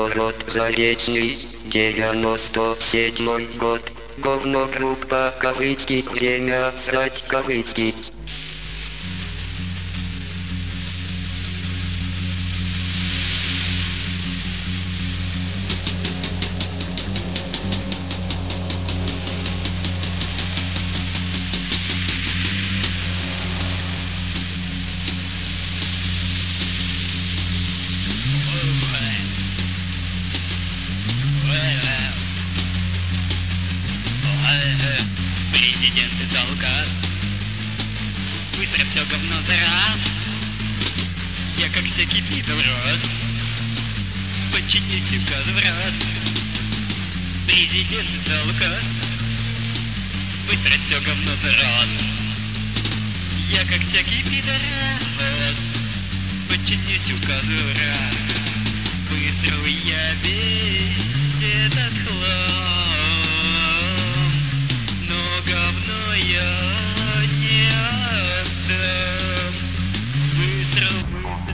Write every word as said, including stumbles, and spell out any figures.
город Заречный, девяносто седьмой год. Говно группа Кавычки, время срать кавычки. Президент издал указ высрать все говно за раз. Я как всякий пидорас подчинюсь указу в раз. Президент издал указ высрать все говно за раз. Я как всякий пидорас подчинюсь указу в раз. Высрал я весь этот хлам.